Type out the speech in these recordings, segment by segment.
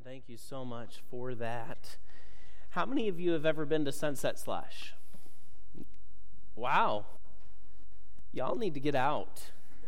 Thank you so much for that. How many of you have ever been to Sunset Slush? Wow. Y'all need to get out.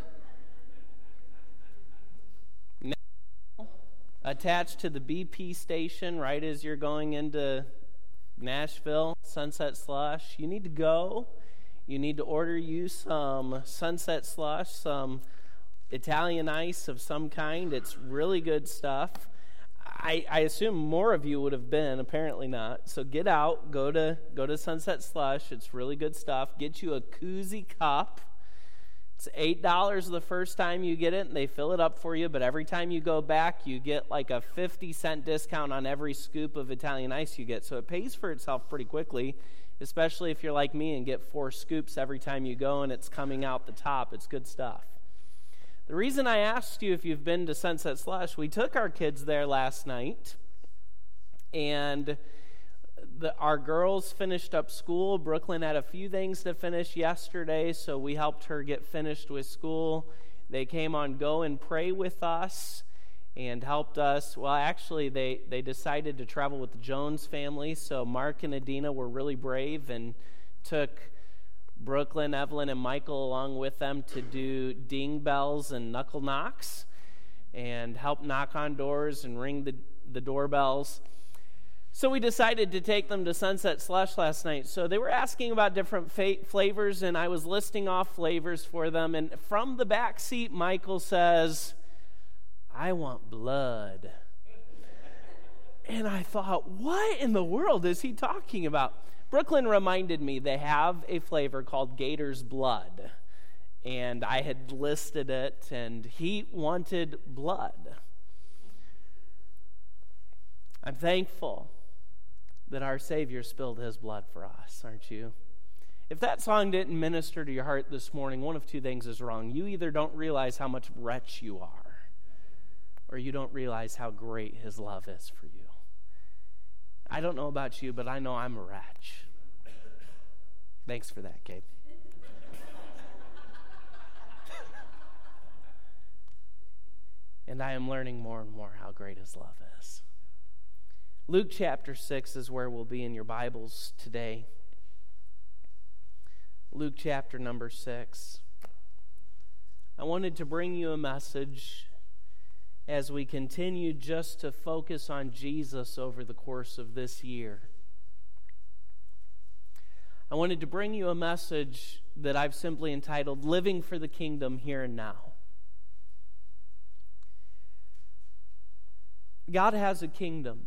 Now, attached to the BP station, right as you're going into Nashville, Sunset Slush, you need to go. You need to order you some Sunset Slush, some Italian ice of some kind. It's really good stuff. I assume more of you would have been, apparently not. So get out, go to Sunset Slush. It's really good stuff. Get you a koozie cup. It's $8 the first time you get it, and they fill it up for you. But every time you go back, you get like a 50-cent discount on every scoop of Italian ice you get. So it pays for itself pretty quickly, especially if you're like me and get 4 scoops every time you go, and it's coming out the top. It's good stuff. The reason I asked you if you've been to Sunset Slush, we took our kids there last night, and our girls finished up school. Brooklyn had a few things to finish yesterday, so we helped her get finished with school. They came on Go and Pray with us and helped us. Well, actually, they decided to travel with the Jones family, so Mark and Adina were really brave and took Brooklyn, Evelyn, and Michael along with them to do ding bells and knuckle knocks and help knock on doors and ring the doorbells. So we decided to take them to Sunset Slush last night. So they were asking about different flavors, and I was listing off flavors for them. And from the back seat, Michael says, "I want blood." And I thought, what in the world is he talking about? Brooklyn reminded me they have a flavor called Gator's Blood, and I had listed it, and he wanted blood. I'm thankful that our Savior spilled his blood for us, aren't you? If that song didn't minister to your heart this morning, one of two things is wrong. You either don't realize how much wretch you are, or you don't realize how great his love is for you. I don't know about you, but I know I'm a wretch. Thanks for that, Gabe. And I am learning more and more how great his love is. Luke chapter 6 is where we'll be in your Bibles today. Luke chapter number 6. I wanted to bring you a message as we continue just to focus on Jesus over the course of this year. I wanted to bring you a message that I've simply entitled, Living for the Kingdom Here and Now. God has a kingdom,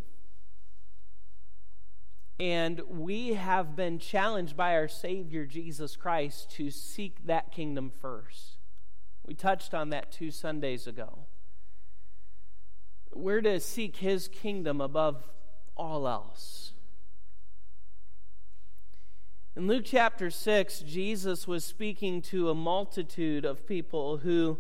and we have been challenged by our Savior, Jesus Christ, to seek that kingdom first. We touched on that 2 Sundays ago. We're to seek his kingdom above all else. In Luke chapter 6, Jesus was speaking to a multitude of people who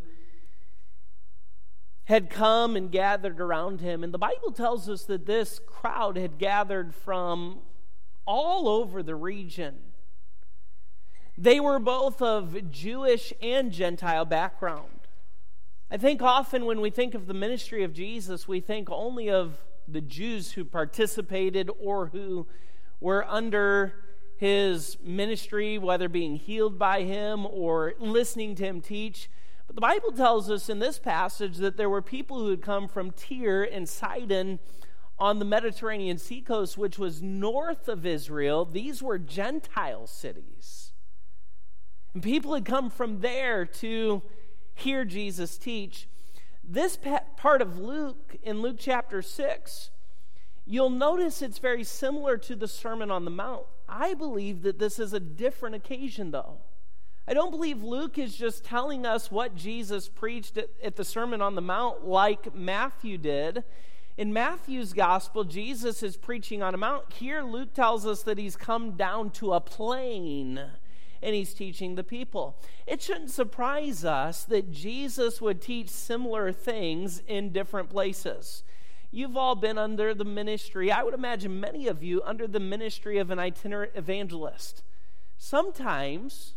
had come and gathered around him. And the Bible tells us that this crowd had gathered from all over the region. They were both of Jewish and Gentile background. I think often when we think of the ministry of Jesus, we think only of the Jews who participated or who were under his ministry, whether being healed by him or listening to him teach. But the Bible tells us in this passage that there were people who had come from Tyre and Sidon on the Mediterranean seacoast, which was north of Israel. These were Gentile cities. And people had come from there to hear Jesus teach. This part of Luke, in Luke chapter 6, you'll notice it's very similar to the Sermon on the Mount. I believe that this is a different occasion, though. I don't believe Luke is just telling us what Jesus preached at the Sermon on the Mount like Matthew did. In Matthew's gospel, Jesus is preaching on a mount. Here, Luke tells us that he's come down to a plain and he's teaching the people. It shouldn't surprise us that Jesus would teach similar things in different places. You've all been under the ministry, I would imagine many of you, under the ministry of an itinerant evangelist. Sometimes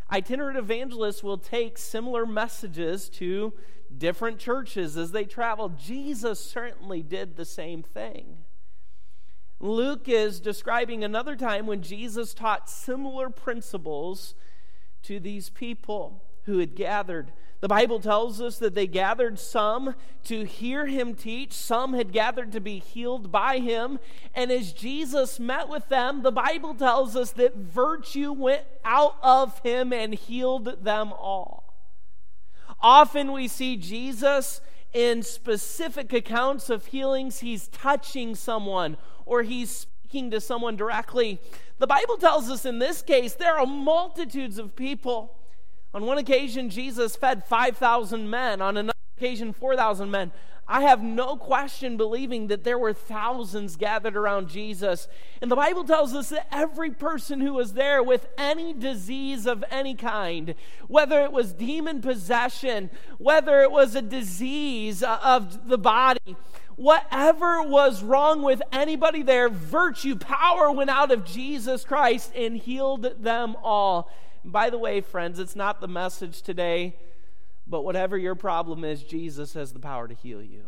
Itinerant evangelists will take similar messages to different churches as they travel. Jesus certainly did the same thing. Luke is describing another time when Jesus taught similar principles to these people who had gathered. The Bible tells us that they gathered some to hear him teach. Some had gathered to be healed by him. And as Jesus met with them, the Bible tells us that virtue went out of him and healed them all. Often we see Jesus in specific accounts of healings. He's touching someone or he's speaking to someone directly. The Bible tells us in this case there are multitudes of people. On one occasion, Jesus fed 5,000 men. On another occasion, 4,000 men. I have no question believing that there were thousands gathered around Jesus. And the Bible tells us that every person who was there with any disease of any kind, whether it was demon possession, whether it was a disease of the body, whatever was wrong with anybody there, virtue, power went out of Jesus Christ and healed them all. By the way, friends, it's not the message today, but whatever your problem is, Jesus has the power to heal you,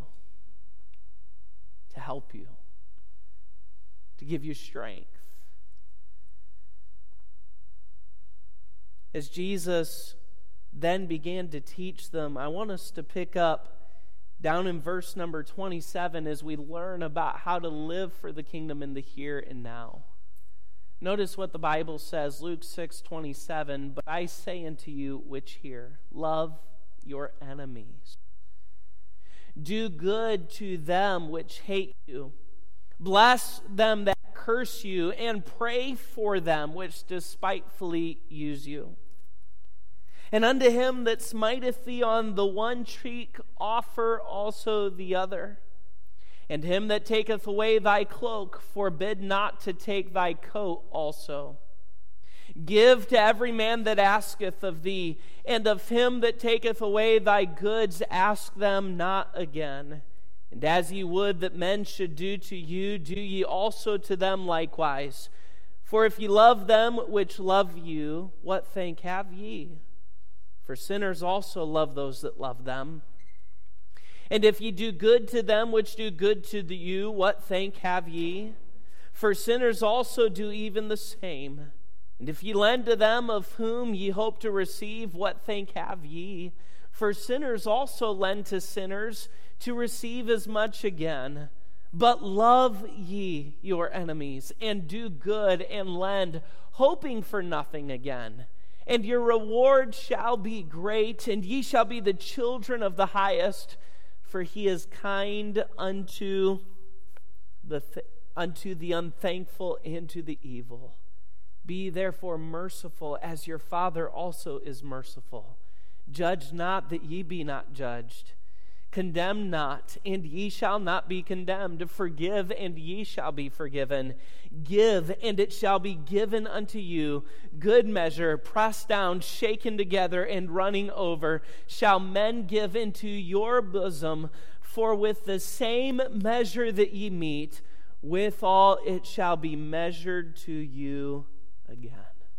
to help you, to give you strength. As Jesus then began to teach them, I want us to pick up down in verse number 27 as we learn about how to live for the kingdom in the here and now. Notice what the Bible says, Luke 6:27, but I say unto you which hear, love your enemies. Do good to them which hate you. Bless them that curse you, and pray for them which despitefully use you. And unto him that smiteth thee on the one cheek, offer also the other. And him that taketh away thy cloak, forbid not to take thy coat also. Give to every man that asketh of thee, and of him that taketh away thy goods, ask them not again. And as ye would that men should do to you, do ye also to them likewise. For if ye love them which love you, what thank have ye? For sinners also love those that love them. And if ye do good to them which do good to you, what thank have ye? For sinners also do even the same. And if ye lend to them of whom ye hope to receive, what thank have ye? For sinners also lend to sinners to receive as much again. But love ye your enemies, and do good, and lend, hoping for nothing again. And your reward shall be great, and ye shall be the children of the highest, for he is kind unto the unthankful and to the evil. Be therefore merciful, as your Father also is merciful. Judge not, that ye be not judged. Condemn not, and ye shall not be condemned. Forgive, and ye shall be forgiven. Give, and it shall be given unto you. Good measure, pressed down, shaken together, and running over, shall men give into your bosom. For with the same measure that ye meet, withal it shall be measured to you again.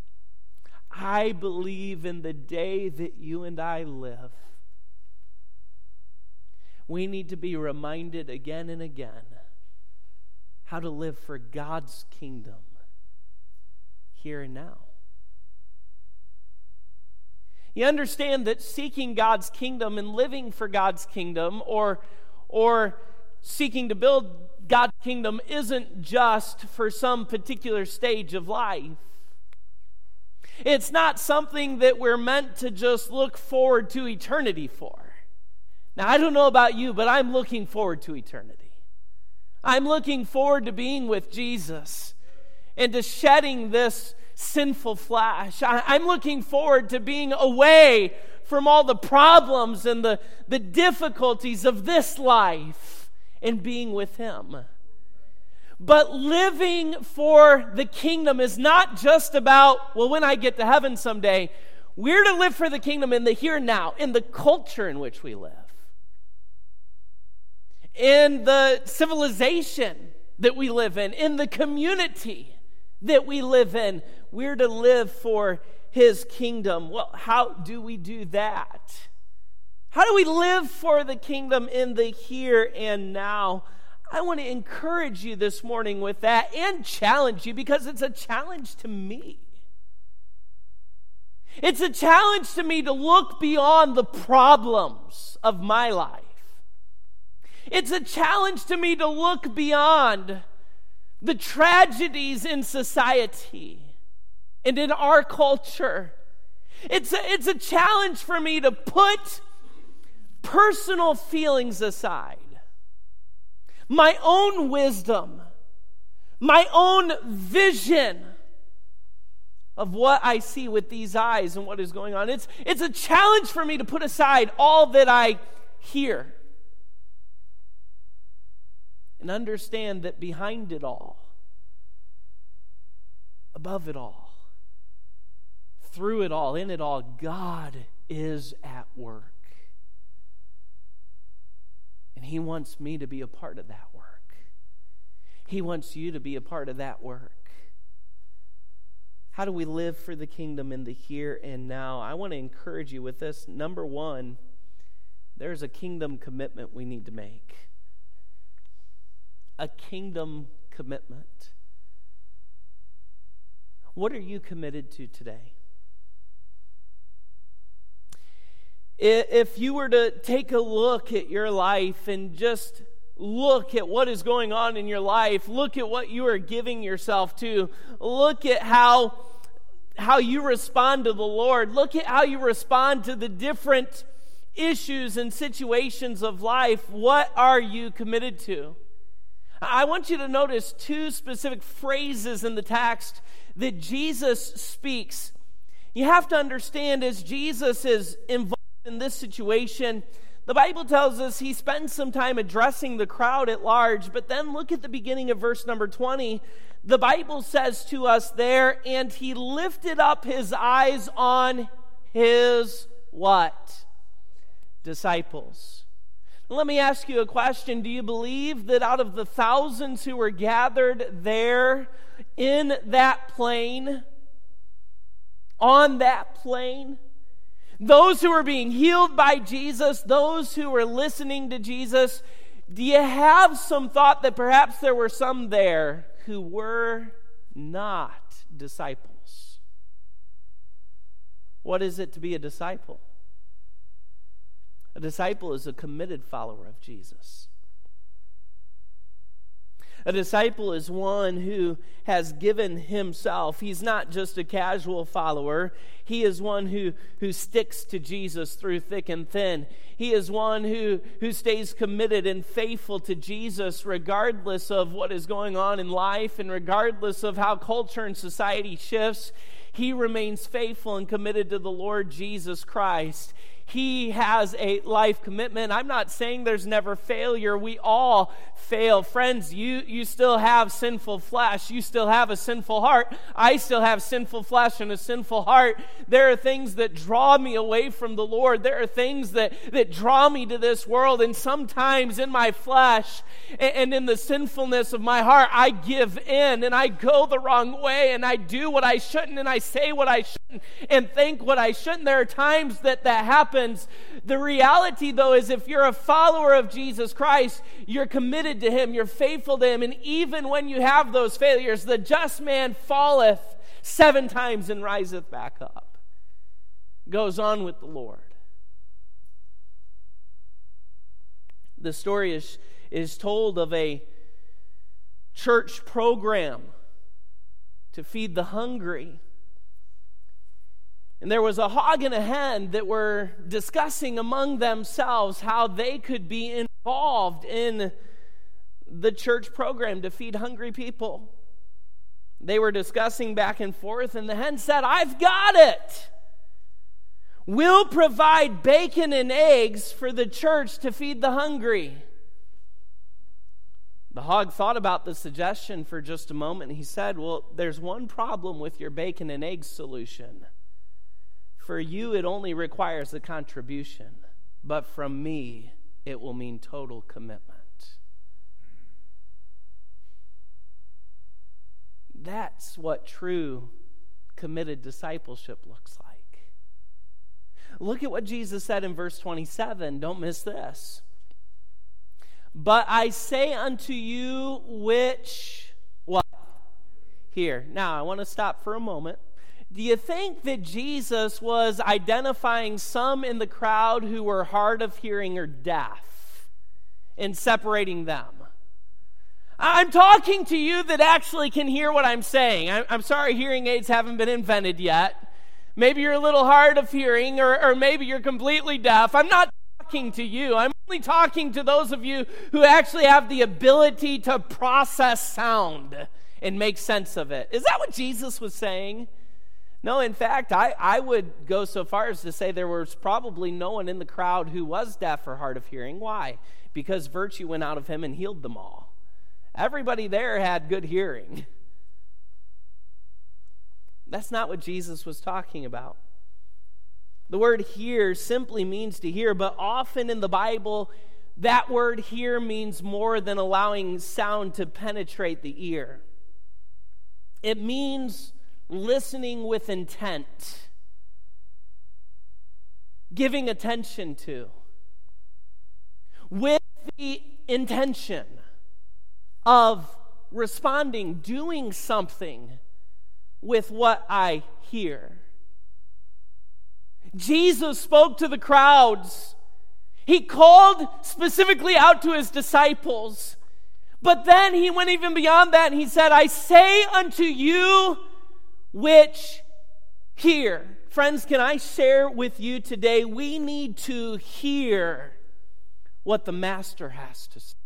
I believe in the day that you and I live, we need to be reminded again and again how to live for God's kingdom here and now. You understand that seeking God's kingdom and living for God's kingdom or seeking to build God's kingdom isn't just for some particular stage of life. It's not something that we're meant to just look forward to eternity for. Now, I don't know about you, but I'm looking forward to eternity. I'm looking forward to being with Jesus and to shedding this sinful flesh. I'm looking forward to being away from all the problems and the difficulties of this life and being with Him. But living for the kingdom is not just about, well, when I get to heaven someday. We're to live for the kingdom in the here and now, in the culture in which we live, in the civilization that we live in the community that we live in. We're to live for His kingdom. Well, how do we do that? How do we live for the kingdom in the here and now? I want to encourage you this morning with that and challenge you, because it's a challenge to me. It's a challenge to me to look beyond the problems of my life. It's a challenge to me to look beyond the tragedies in society and in our culture. It's a challenge for me to put personal feelings aside, my own wisdom, my own vision of what I see with these eyes and what is going on. It's a challenge for me to put aside all that I hear and understand that behind it all, above it all, through it all, in it all, God is at work. And He wants me to be a part of that work. He wants you to be a part of that work. How do we live for the kingdom in the here and now? I want to encourage you with this. Number one, there's a kingdom commitment we need to make. A kingdom commitment. What are you committed to today? If you were to take a look at your life and just look at what is going on in your life, look at what you are giving yourself to, look at how you respond to the Lord, look at how you respond to the different issues and situations of life, what are you committed to? I want you to notice two specific phrases in the text that Jesus speaks. You have to understand, as Jesus is involved in this situation, the Bible tells us He spends some time addressing the crowd at large, but then look at the beginning of verse number 20. The Bible says to us there, and He lifted up His eyes on His what? Disciples. Let me ask you a question. Do you believe that out of the thousands who were gathered there in that plain, on that plain, those who were being healed by Jesus, those who were listening to Jesus, do you have some thought that perhaps there were some there who were not disciples? What is it to be a disciple? A disciple is a committed follower of Jesus. A disciple is one who has given himself. He's not just a casual follower. He is one who sticks to Jesus through thick and thin. He is one who stays committed and faithful to Jesus regardless of what is going on in life and regardless of how culture and society shifts. He remains faithful and committed to the Lord Jesus Christ. He has a life commitment. I'm not saying there's never failure. We all fail. Friends, you still have sinful flesh. You still have a sinful heart. I still have sinful flesh and a sinful heart. There are things that draw me away from the Lord. There are things that draw me to this world. And sometimes in my flesh and in the sinfulness of my heart, I give in and I go the wrong way and I do what I shouldn't and I say what I shouldn't and think what I shouldn't. There are times that happens. The reality, though, is if you're a follower of Jesus Christ, you're committed to Him, you're faithful to Him, and even when you have those failures, the just man falleth 7 times and riseth back up. Goes on with the Lord. The story is told of a church program to feed the hungry. And there was a hog and a hen that were discussing among themselves how they could be involved in the church program to feed hungry people. They were discussing back and forth, and the hen said, "I've got it. We'll provide bacon and eggs for the church to feed the hungry." The hog thought about the suggestion for just a moment, and he said, "Well, there's one problem with your bacon and eggs solution. For you, it only requires a contribution, but from me, it will mean total commitment." That's what true committed discipleship looks like. Look at what Jesus said in verse 27. Don't miss this. But I say unto you which, what? Hear. Now, I want to stop for a moment. Do you think that Jesus was identifying some in the crowd who were hard of hearing or deaf and separating them? I'm talking to you that actually can hear what I'm saying. I'm sorry hearing aids haven't been invented yet. Maybe you're a little hard of hearing, or maybe you're completely deaf. I'm not talking to you. I'm only talking to those of you who actually have the ability to process sound and make sense of it. Is that what Jesus was saying? No, in fact, I would go so far as to say there was probably no one in the crowd who was deaf or hard of hearing. Why? Because virtue went out of him and healed them all. Everybody there had good hearing. That's not what Jesus was talking about. The word hear simply means to hear, but often in the Bible, that word hear means more than allowing sound to penetrate the ear. It means listening with intent, giving attention to, with the intention of responding, doing something with what I hear. Jesus spoke to the crowds. He called specifically out to his disciples, but then he went even beyond that and he said, I say unto you which hear. Friends, can I share with you today, we need to hear what the Master has to say.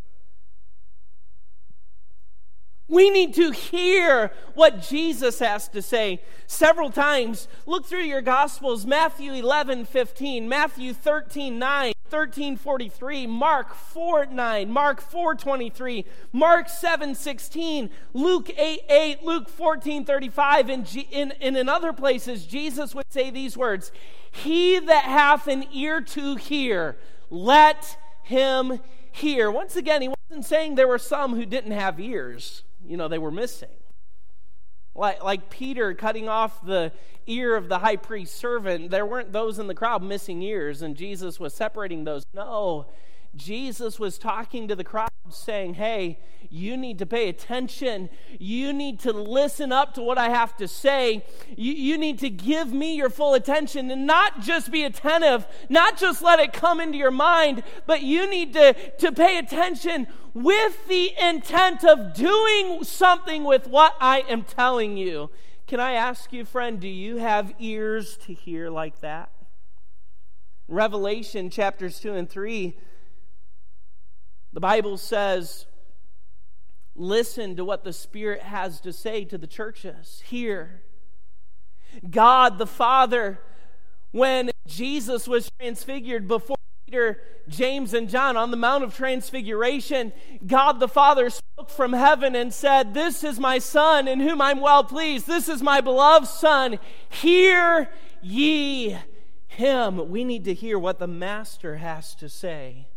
We need to hear what Jesus has to say. Several times, look through your Gospels, Matthew 11:15, Matthew 13:9, 13:43, Mark 4:9, Mark 4:23, Mark 7:16, Luke 8:8, Luke 14:35, and in other places, Jesus would say these words, He that hath an ear to hear, let him hear. Once again, he wasn't saying there were some who didn't have ears. They were missing. Like Peter cutting off the ear of the high priest's servant, there weren't those in the crowd missing ears, and Jesus was separating those. No, Jesus was talking to the crowd saying, hey, you need to pay attention. You need to listen up to what I have to say. You need to give me your full attention and not just be attentive, not just let it come into your mind, but you need to pay attention with the intent of doing something with what I am telling you. Can I ask you, friend, do you have ears to hear like that? Revelation chapters 2 and 3, the Bible says, listen to what the Spirit has to say to the churches. Hear. God the Father, when Jesus was transfigured before Peter, James, and John on the Mount of Transfiguration, God the Father spoke from heaven and said, this is my Son in whom I'm well pleased. This is my beloved Son. Hear ye him. We need to hear what the Master has to say.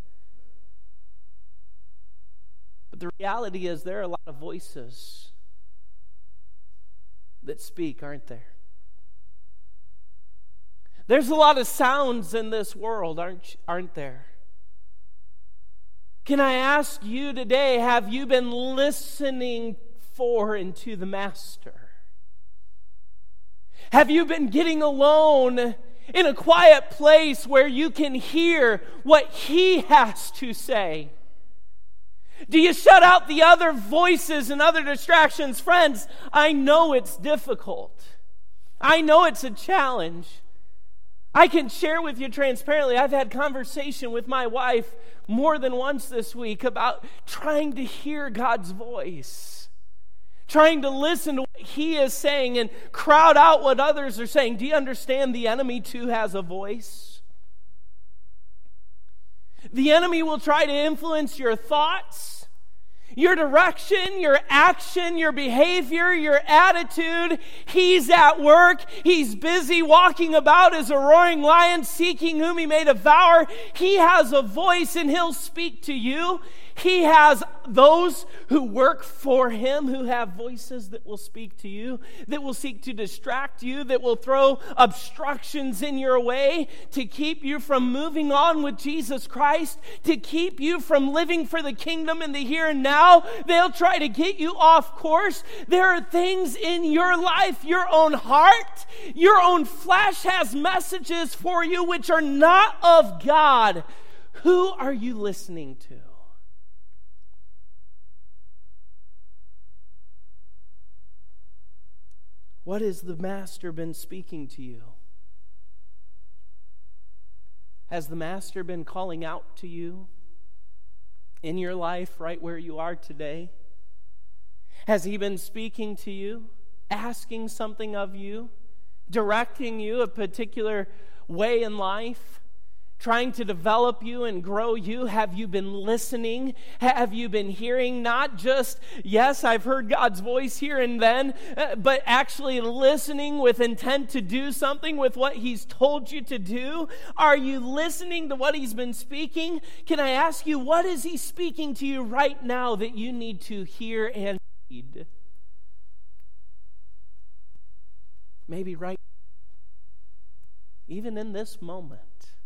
But the reality is there are a lot of voices that speak, aren't there? There's a lot of sounds in this world, aren't there? Can I ask you today, have you been listening for and to the Master? Have you been getting alone in a quiet place where you can hear what He has to say? Do you shut out the other voices and other distractions? Friends, I know it's difficult. I know it's a challenge. I can share with you transparently, I've had conversation with my wife more than once this week about trying to hear God's voice, trying to listen to what He is saying and crowd out what others are saying. Do you understand the enemy too has a voice? The enemy will try to influence your thoughts, your direction, your action, your behavior, your attitude. He's at work. He's busy walking about as a roaring lion, seeking whom he may devour. He has a voice and he'll speak to you. He has those who work for him, who have voices that will speak to you, that will seek to distract you, that will throw obstructions in your way to keep you from moving on with Jesus Christ, to keep you from living for the kingdom in the here and now. They'll try to get you off course. There are things in your life, your own heart, your own flesh has messages for you which are not of God. Who are you listening to? What has the Master been speaking to you? Has the Master been calling out to you in your life right where you are today? Has he been speaking to you, asking something of you, directing you a particular way in life, trying to develop you and grow you? Have you been listening? Have you been hearing? Not just, yes, I've heard God's voice here and then, but actually listening with intent to do something with what he's told you to do? Are you listening to what he's been speaking? Can I ask you, what is he speaking to you right now that you need to hear and heed? Maybe right now, even in this moment,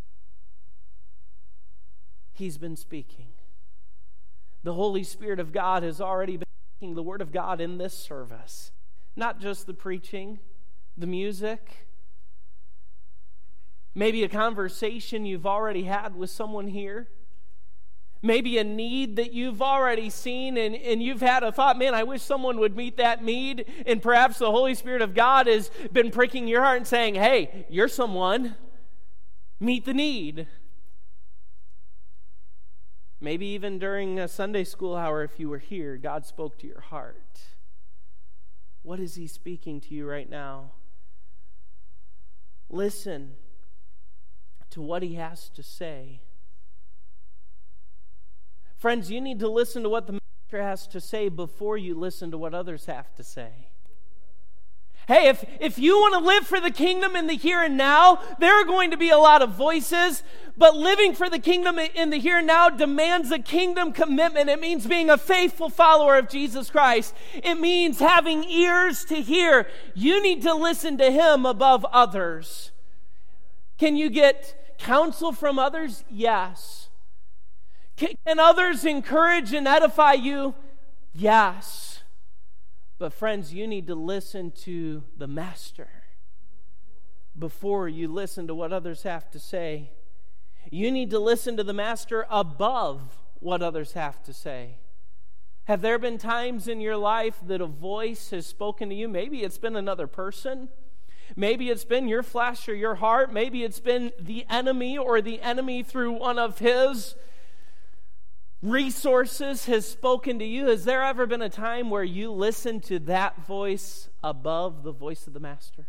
he's been speaking. The Holy Spirit of God has already been speaking the Word of God in this service. Not just the preaching, the music. Maybe a conversation you've already had with someone here. Maybe a need that you've already seen and you've had a thought, man, I wish someone would meet that need. And perhaps the Holy Spirit of God has been pricking your heart and saying, hey, you're someone. Meet the need. Maybe even during a Sunday school hour, if you were here, God spoke to your heart. What is he speaking to you right now? Listen to what he has to say. Friends, you need to listen to what the Master has to say before you listen to what others have to say. Hey, if you want to live for the kingdom in the here and now, there are going to be a lot of voices, but living for the kingdom in the here and now demands a kingdom commitment. It means being a faithful follower of Jesus Christ. It means having ears to hear. You need to listen to him above others. Can you get counsel from others? Yes. Can others encourage and edify you? Yes. But friends, you need to listen to the Master before you listen to what others have to say. You need to listen to the Master above what others have to say. Have there been times in your life that a voice has spoken to you? Maybe it's been another person. Maybe it's been your flesh or your heart. Maybe it's been the enemy, or the enemy through one of his resources has spoken to you. Has there ever been a time where you listened to that voice above the voice of the Master?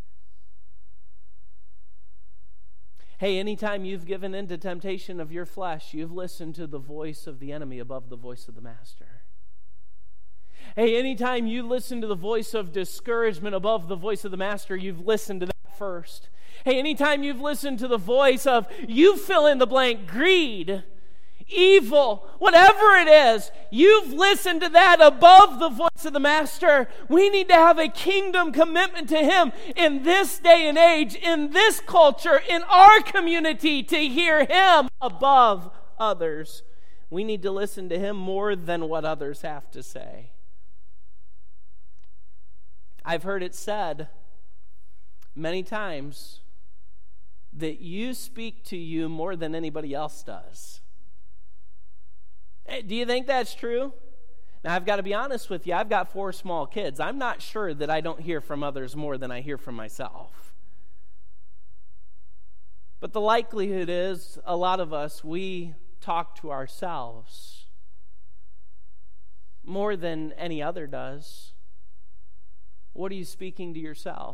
Hey, anytime you've given in to temptation of your flesh, you've listened to the voice of the enemy above the voice of the Master. Hey, anytime you listen to the voice of discouragement above the voice of the Master, you've listened to that first. Hey, anytime you've listened to the voice of, you fill in the blank, greed, evil, whatever it is, you've listened to that above the voice of the Master. We need to have a kingdom commitment to him in this day and age, in this culture, in our community, to hear him above others. We need to listen to him more than what others have to say. I've heard it said many times that you speak to you more than anybody else does. Do you think that's true? Now, I've got to be honest with you. I've got 4 small kids. I'm not sure that I don't hear from others more than I hear from myself. But the likelihood is, a lot of us, we talk to ourselves more than any other does. What are you speaking to yourself?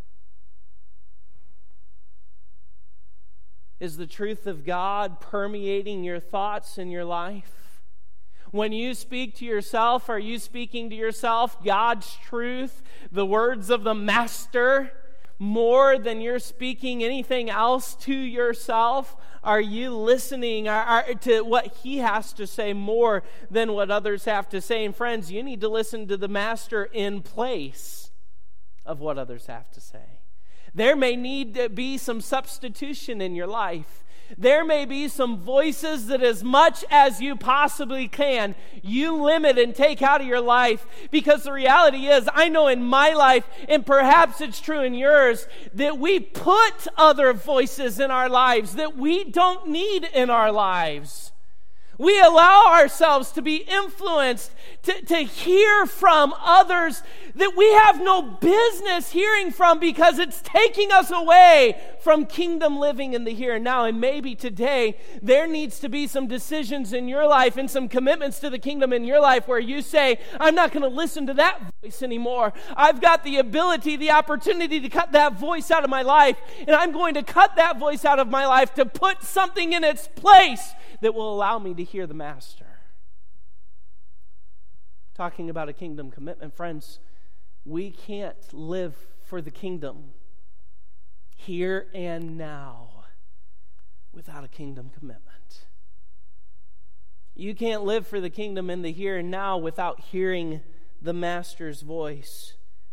Is the truth of God permeating your thoughts in your life? When you speak to yourself, are you speaking to yourself God's truth, the words of the Master, more than you're speaking anything else to yourself? Are you listening to what he has to say more than what others have to say? And friends, you need to listen to the Master in place of what others have to say. There may need to be some substitution in your life. There may be some voices that as much as you possibly can, you limit and take out of your life. Because the reality is, I know in my life, and perhaps it's true in yours, that we put other voices in our lives that we don't need in our lives. We allow ourselves to be influenced, to hear from others that we have no business hearing from because it's taking us away from kingdom living in the here and now. And maybe today there needs to be some decisions in your life and some commitments to the kingdom in your life where you say, I'm not going to listen to that voice anymore. I've got the ability, the opportunity to cut that voice out of my life, and I'm going to cut that voice out of my life to put something in its place that will allow me to hear the Master. Talking about a kingdom commitment, friends, we can't live for the kingdom here and now without a kingdom commitment. You can't live for the kingdom in the here and now without hearing the Master's voice.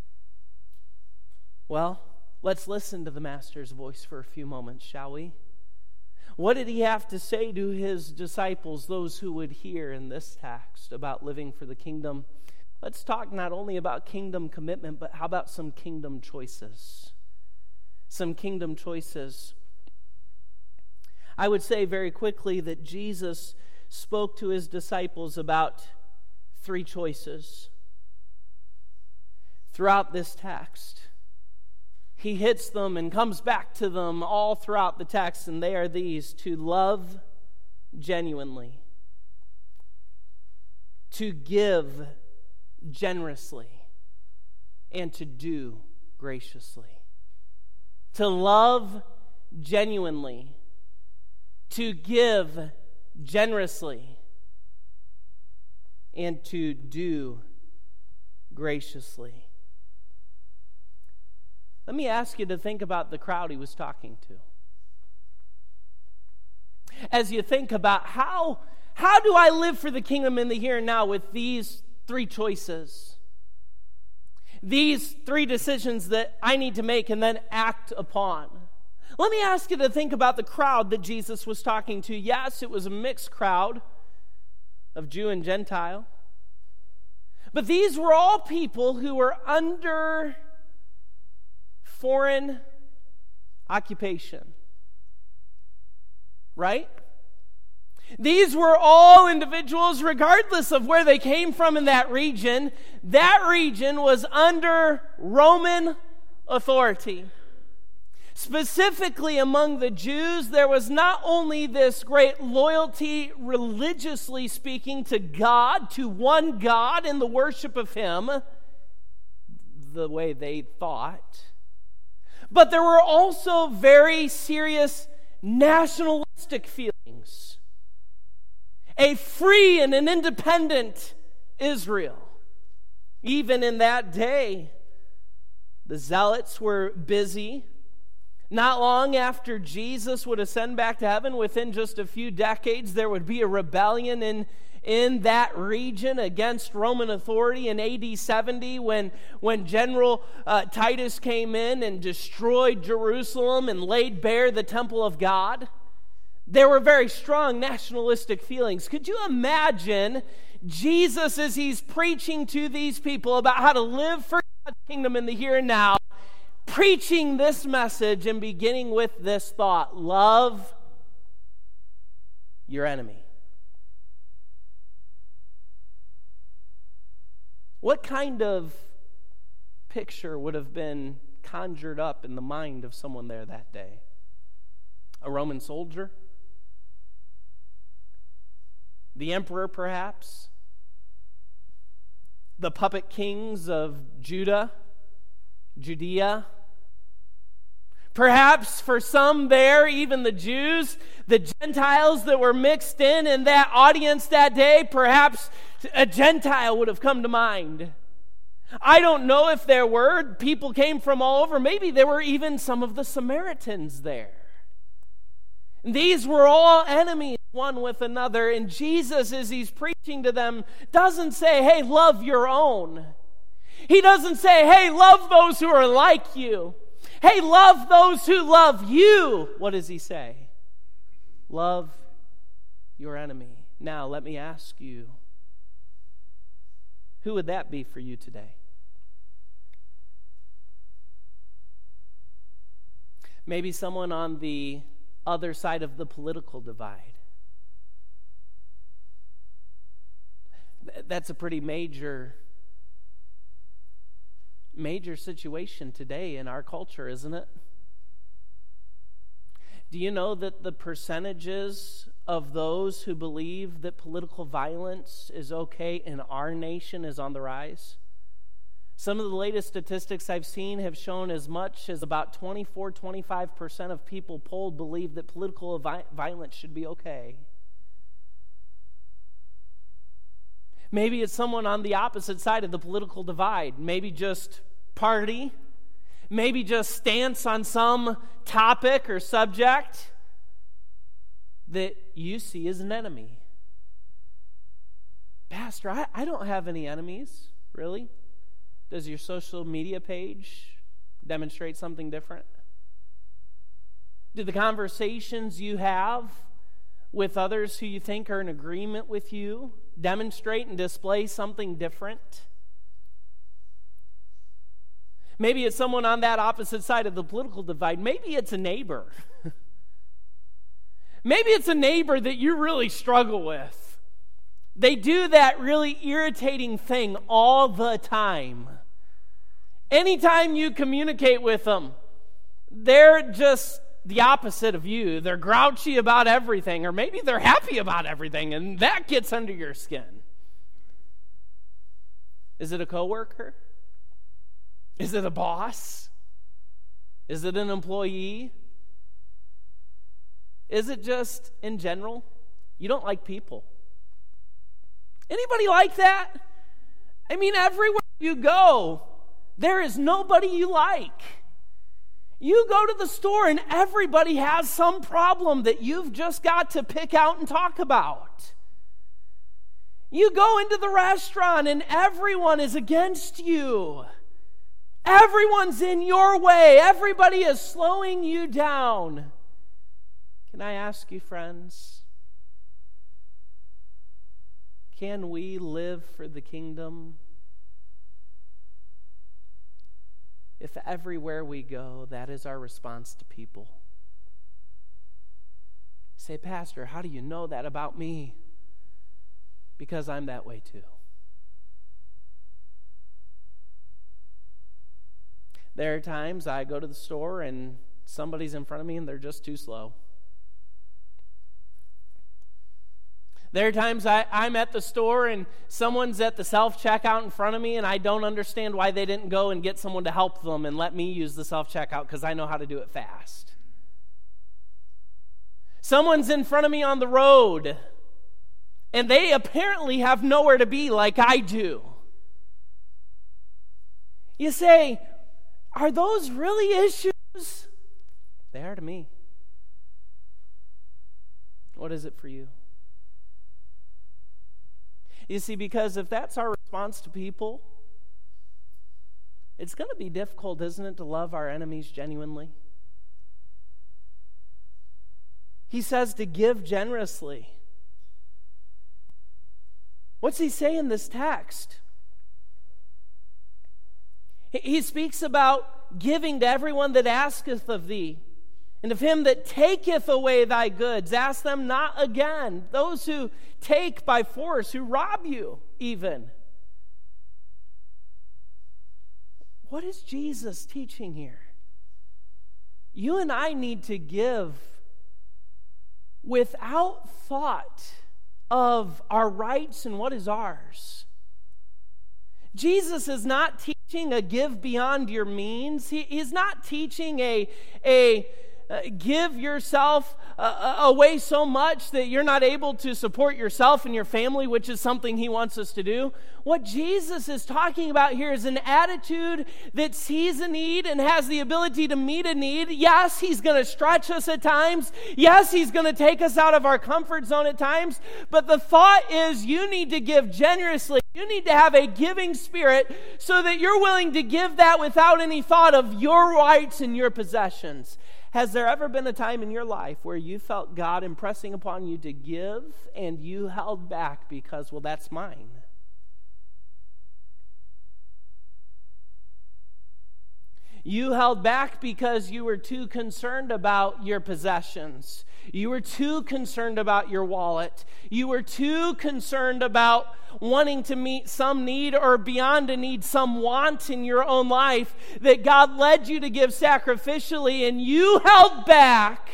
Well, let's listen to the Master's voice for a few moments, shall we? What did he have to say to his disciples, those who would hear in this text about living for the kingdom? Let's talk not only about kingdom commitment, but how about some kingdom choices? Some kingdom choices. I would say very quickly that Jesus spoke to his disciples about 3 choices throughout this text. He hits them and comes back to them all throughout the text, and they are these: to love genuinely, to give generously, and to do graciously. To love genuinely, to give generously, and to do graciously. Let me ask you to think about the crowd he was talking to. As you think about how do I live for the kingdom in the here and now with these 3 choices? These 3 decisions that I need to make and then act upon. Let me ask you to think about the crowd that Jesus was talking to. Yes, it was a mixed crowd of Jew and Gentile. But these were all people who were under foreign occupation, right? These were all individuals, regardless of where they came from in that region. That region was under Roman authority. Specifically among the Jews, there was not only this great loyalty, religiously speaking, to God, to one God and the worship of Him, the way they thought, but there were also very serious nationalistic feelings. A free and an independent Israel. Even in that day, the Zealots were busy. Not long after Jesus would ascend back to heaven, within just a few decades, there would be a rebellion in that region against Roman authority in AD 70 when General Titus came in and destroyed Jerusalem and laid bare the temple of God. There were very strong nationalistic feelings. Could you imagine Jesus, as he's preaching to these people about how to live for God's kingdom in the here and now, preaching this message and beginning with this thought: love your enemy. What kind of picture would have been conjured up in the mind of someone there that day? A Roman soldier? The emperor, perhaps? The puppet kings of Judea? Perhaps for some there, even the Jews, the Gentiles that were mixed in that audience that day, perhaps a Gentile would have come to mind. I don't know if there were. People came from all over. Maybe there were even some of the Samaritans there. These were all enemies one with another. And Jesus, as he's preaching to them, doesn't say, hey, love your own. He doesn't say, hey, love those who are like you. Hey, love those who love you. What does he say? Love your enemy. Now, let me ask you, who would that be for you today? Maybe someone on the other side of the political divide. That's a pretty major situation today in our culture, isn't it? Do you know that the percentages of those who believe that political violence is okay in our nation is on the rise? Some of the latest statistics I've seen have shown as much as about 24-25% of people polled believe that political violence should be okay. Maybe it's someone on the opposite side of the political divide. Maybe just party. Maybe just stance on some topic or subject that you see as an enemy. Pastor, I don't have any enemies, really. Does your social media page demonstrate something different? Do the conversations you have with others who you think are in agreement with you demonstrate and display something different? Maybe it's someone on that opposite side of the political divide. Maybe it's a neighbor. Maybe it's a neighbor that you really struggle with. They do that really irritating thing all the time. Anytime you communicate with them, they're just the opposite of you. They're grouchy about everything, or maybe they're happy about everything, and that gets under your skin. Is it a coworker? Is it a boss? Is it an employee? Is it just in general? You don't like people. Anybody like that? I mean, everywhere you go, there is nobody you like. You go to the store and everybody has some problem that you've just got to pick out and talk about. You go into the restaurant and everyone is against you. Everyone's in your way. Everybody is slowing you down. Can I ask you, friends, can we live for the kingdom if everywhere we go, that is our response to people? Say, Pastor, how do you know that about me? Because I'm that way too. There are times I go to the store and somebody's in front of me and they're just too slow. There are times I'm at the store and someone's at the self-checkout in front of me and I don't understand why they didn't go and get someone to help them and let me use the self-checkout because I know how to do it fast. Someone's in front of me on the road and they apparently have nowhere to be like I do. You say, are those really issues? They are to me. What is it for you? You see, because if that's our response to people, it's going to be difficult, isn't it, to love our enemies genuinely? He says to give generously. What's he say in this text? He speaks about giving to everyone that asketh of thee, and of him that taketh away thy goods, ask them not again. Those who take by force, who rob you even. What is Jesus teaching here? You and I need to give without thought of our rights and what is ours. Jesus is not teaching a give beyond your means. He is not teaching a give yourself away so much that you're not able to support yourself and your family, which is something he wants us to do. What Jesus is talking about here is an attitude that sees a need and has the ability to meet a need. Yes, he's going to stretch us at times. Yes, he's going to take us out of our comfort zone at times. But the thought is you need to give generously. You need to have a giving spirit so that you're willing to give that without any thought of your rights and your possessions. Has there ever been a time in your life where you felt God impressing upon you to give and you held back because, well, that's mine? You held back because you were too concerned about your possessions. You were too concerned about your wallet. You were too concerned about wanting to meet some need or beyond a need, some want in your own life that God led you to give sacrificially, and you held back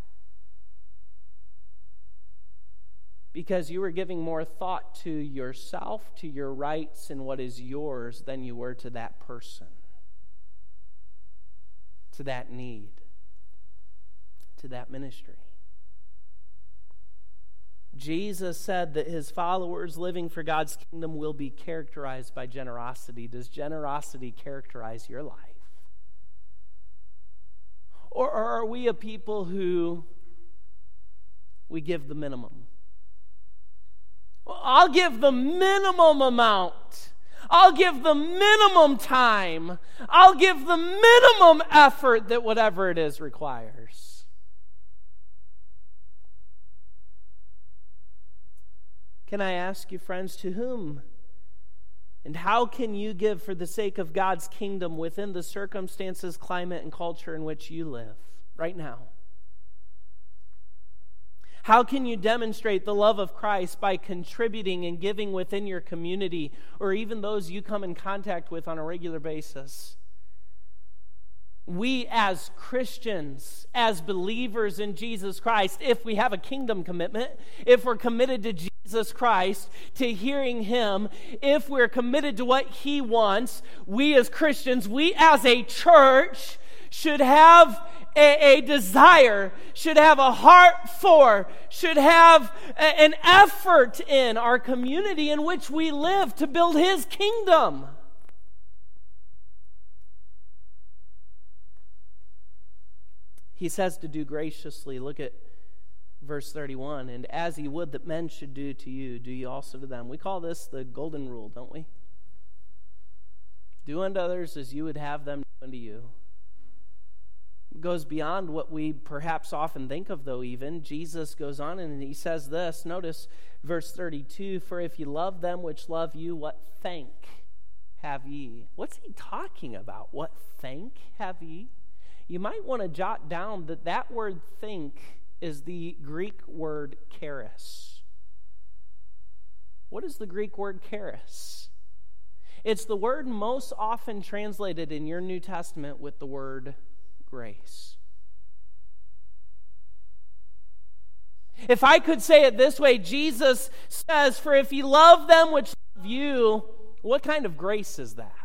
because you were giving more thought to yourself, to your rights, and what is yours than you were to that person, to that need, to that ministry. Jesus said that his followers living for God's kingdom will be characterized by generosity. Does generosity characterize your life? Or are we a people who we give the minimum? Well, I'll give the minimum amount. I'll give the minimum time. I'll give the minimum effort that whatever it is requires. Can I ask you, friends, to whom and how can you give for the sake of God's kingdom within the circumstances, climate, and culture in which you live right now? How can you demonstrate the love of Christ by contributing and giving within your community or even those you come in contact with on a regular basis? We as Christians, as believers in Jesus Christ, if we have a kingdom commitment, if we're committed to Jesus Christ, to hearing him, if we're committed to what he wants, we as Christians, we as a church should have a desire, should have a heart for, should have an effort in our community in which we live to build his kingdom. He says to do graciously. Look at verse 31. And as he would that men should do to you, do you also to them. We call this the golden rule, don't we? Do unto others as you would have them do unto you. It goes beyond what we perhaps often think of, though, even. Jesus goes on and he says this. Notice verse 32. For if you love them which love you, what thank have ye? What's he talking about? What thank have ye? You might want to jot down that word think is the Greek word charis. What is the Greek word charis? It's the word most often translated in your New Testament with the word grace. If I could say it this way, Jesus says, for if you love them which love you, what kind of grace is that?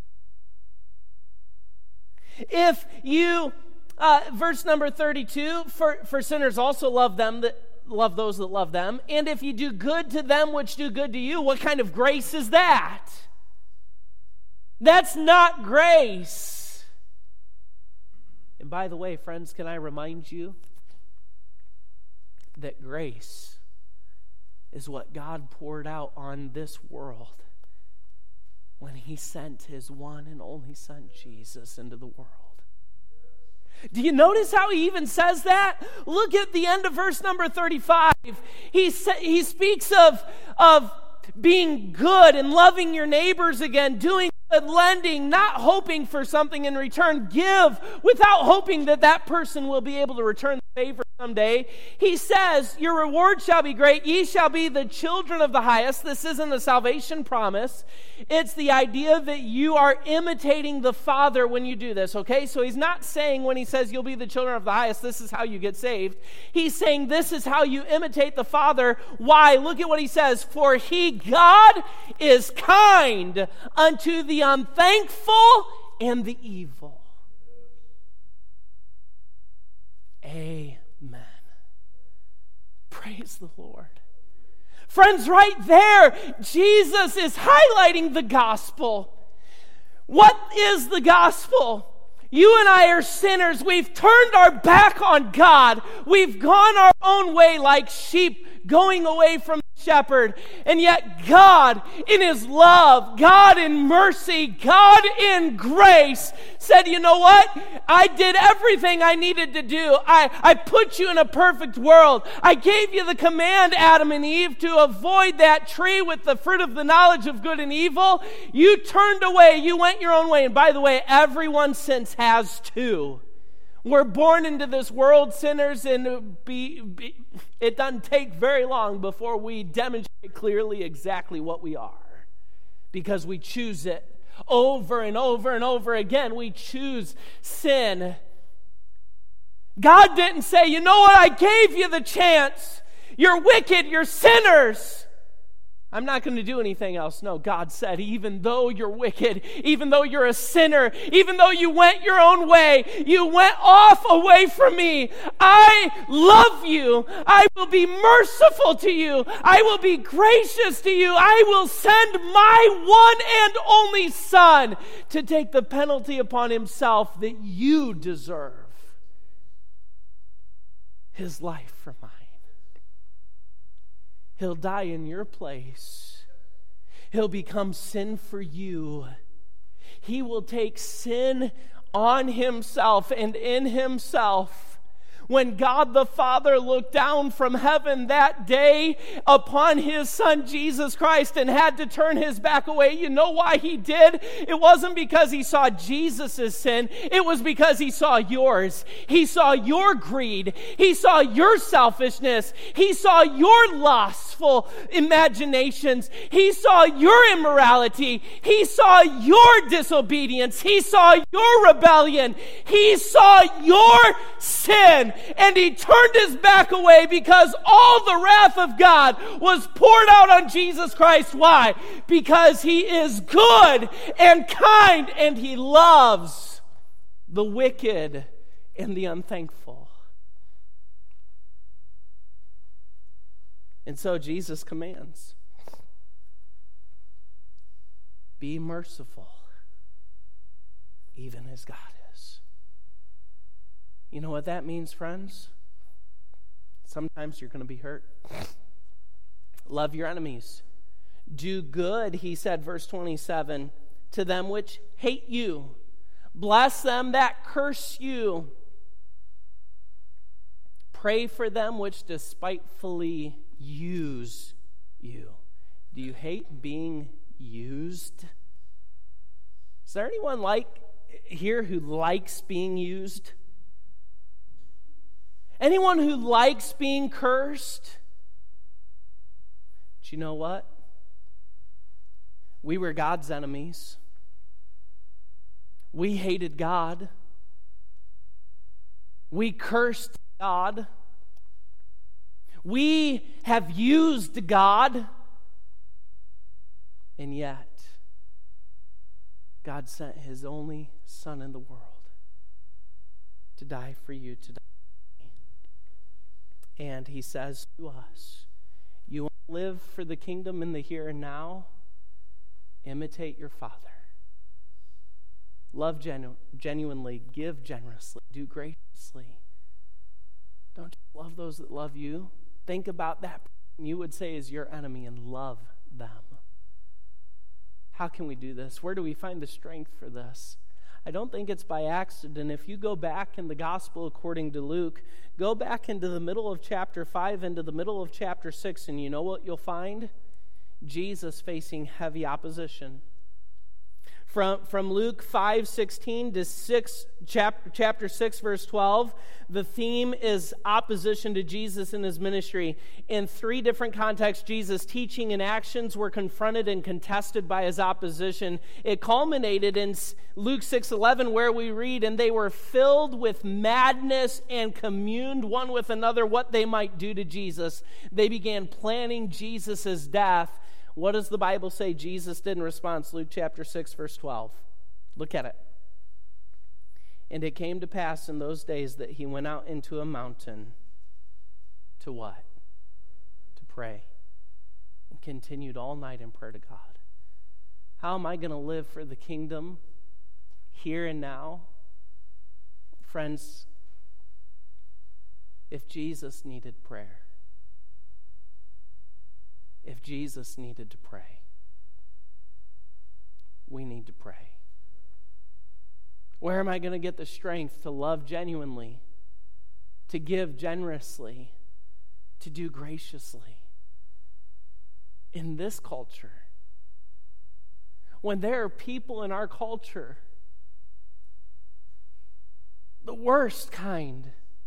If you, verse number 32, for sinners also love them that love those that love them. And if you do good to them which do good to you, what kind of grace is that? That's not grace. And by the way, friends, can I remind you that grace is what God poured out on this world when he sent his one and only Son, Jesus, into the world. Do you notice how he even says that? Look at the end of verse number 35. He speaks of being good and loving your neighbors again, doing good, lending, not hoping for something in return. Give without hoping that person will be able to return the favor someday. He says, your reward shall be great. Ye shall be the children of the highest. This isn't a salvation promise. It's the idea that you are imitating the Father when you do this, okay? So he's not saying when he says you'll be the children of the highest, this is how you get saved. He's saying this is how you imitate the Father. Why? Look at what he says. For he, God, is kind unto the unthankful and the evil. Amen. Praise the Lord. Friends, right there, Jesus is highlighting the gospel. What is the gospel? You and I are sinners. We've turned our back on God. We've gone our own way like sheep going away from the shepherd. And yet God in His love, God in mercy, God in grace said, you know what? I did everything I needed to do. I put you in a perfect world. I gave you the command, Adam and Eve, to avoid that tree with the fruit of the knowledge of good and evil. You turned away. You went your own way. And by the way, everyone since has too. We're born into this world sinners, and it doesn't take very long before we demonstrate clearly exactly what we are, because we choose it over and over and over again. We choose sin. God didn't say, you know what, I gave you the chance. You're wicked, you're sinners. I'm not going to do anything else. No, God said, even though you're wicked, even though you're a sinner, even though you went your own way, you went off away from me, I love you. I will be merciful to you. I will be gracious to you. I will send my one and only Son to take the penalty upon Himself that you deserve. His life for mine. He'll die in your place. He'll become sin for you. He will take sin on Himself and in Himself. When God the Father looked down from heaven that day upon His Son Jesus Christ and had to turn His back away, you know why He did? It wasn't because He saw Jesus' sin. It was because He saw yours. He saw your greed. He saw your selfishness. He saw your lustful imaginations. He saw your immorality. He saw your disobedience. He saw your rebellion. He saw your sin. And He turned His back away because all the wrath of God was poured out on Jesus Christ. Why? Because He is good and kind, and He loves the wicked and the unthankful. And so Jesus commands, be merciful, even as God is. You know what that means, friends? Sometimes you're going to be hurt. Love your enemies. Do good, He said, verse 27, to them which hate you. Bless them that curse you. Pray for them which despitefully use you. Do you hate being used? Is there anyone here who likes being used? Anyone who likes being cursed? But you know what? We were God's enemies. We hated God. We cursed God. We have used God. And yet, God sent His only Son in the world to die for you, to die. And He says to us, you want to live for the kingdom in the here and now? Imitate your Father. Love genuinely, give generously, do graciously. Don't just love those that love you. Think about that person you would say is your enemy and love them. How can we do this? Where do we find the strength for this? I don't think it's by accident. If you go back in the gospel according to Luke, go back into the middle of chapter 5, into the middle of chapter 6, and you know what you'll find? Jesus facing heavy opposition. From Luke 5:16 to chapter 6, verse 12, the theme is opposition to Jesus in His ministry. In 3 different contexts, Jesus' teaching and actions were confronted and contested by His opposition. It culminated in Luke 6:11, where we read, and they were filled with madness and communed one with another what they might do to Jesus. They began planning Jesus' death. What does the Bible say Jesus did in response? Luke chapter 6, verse 12. Look at it. And it came to pass in those days that he went out into a mountain to what? To pray. And continued all night in prayer to God. How am I going to live for the kingdom here and now? Friends, if Jesus needed prayer, if Jesus needed to pray, we need to pray. Where am I going to get the strength to love genuinely, to give generously, to do graciously? In this culture, when there are people in our culture, the worst kind,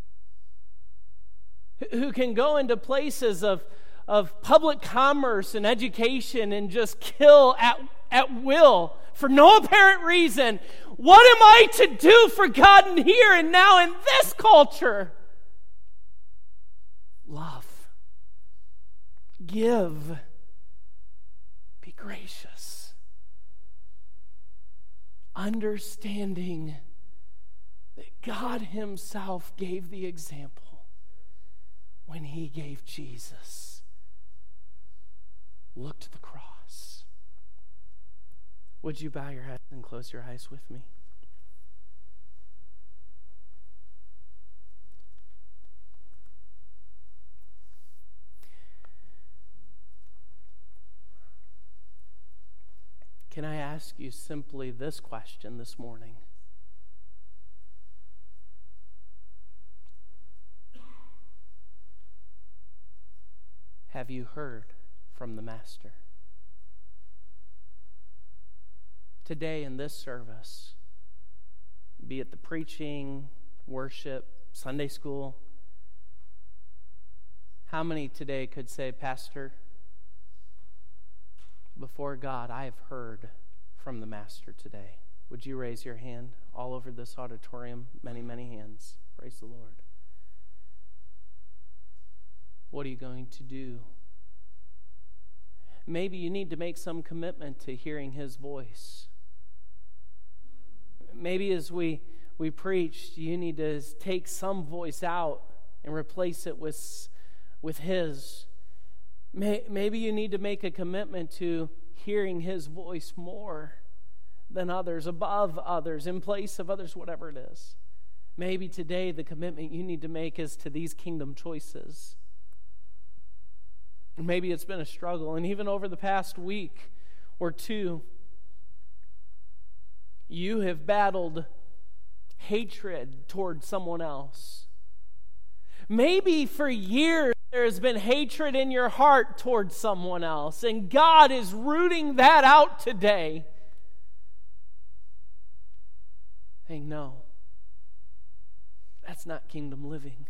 who can go into places of public commerce and education and just kill at will for no apparent reason. What am I to do for God in here and now in this culture? Love. Give. Be gracious. Understanding that God himself gave the example when he gave Jesus. Look to the cross. Would you bow your head and close your eyes with me? Can I ask you simply this question this morning? Have you heard from the Master? Today in this service, be it the preaching, worship, Sunday school, how many today could say, Pastor, before God, I have heard from the Master today? Would you raise your hand? All over this auditorium, many, many hands. Praise the Lord. What are you going to do? Maybe you need to make some commitment to hearing his voice. Maybe as we preached, you need to take some voice out and replace it with his. Maybe you need to make a commitment to hearing his voice more than others, above others, in place of others, whatever it is. Maybe today the commitment you need to make is to these kingdom choices. Maybe it's been a struggle, and even over the past week or two, you have battled hatred toward someone else. Maybe for years there has been hatred in your heart toward someone else, and God is rooting that out today. Saying, no, that's not kingdom living.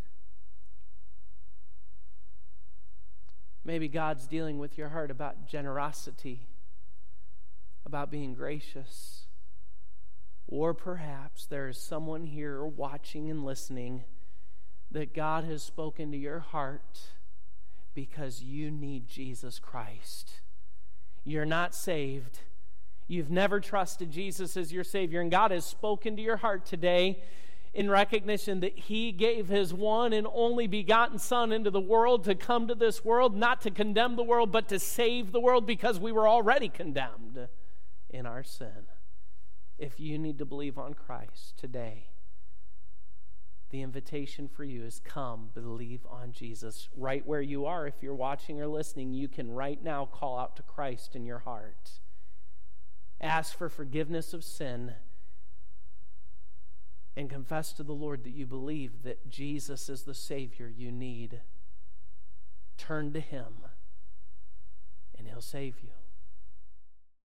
Maybe God's dealing with your heart about generosity, about being gracious. Or perhaps there is someone here watching and listening that God has spoken to your heart because you need Jesus Christ. You're not saved. You've never trusted Jesus as your Savior, and God has spoken to your heart today in recognition that he gave his one and only begotten Son into the world to come to this world, not to condemn the world, but to save the world because we were already condemned in our sin. If you need to believe on Christ today, the invitation for you is come, believe on Jesus. Right where you are, if you're watching or listening, you can right now call out to Christ in your heart. Ask for forgiveness of sin and confess to the Lord that you believe that Jesus is the Savior you need. Turn to him and he'll save you.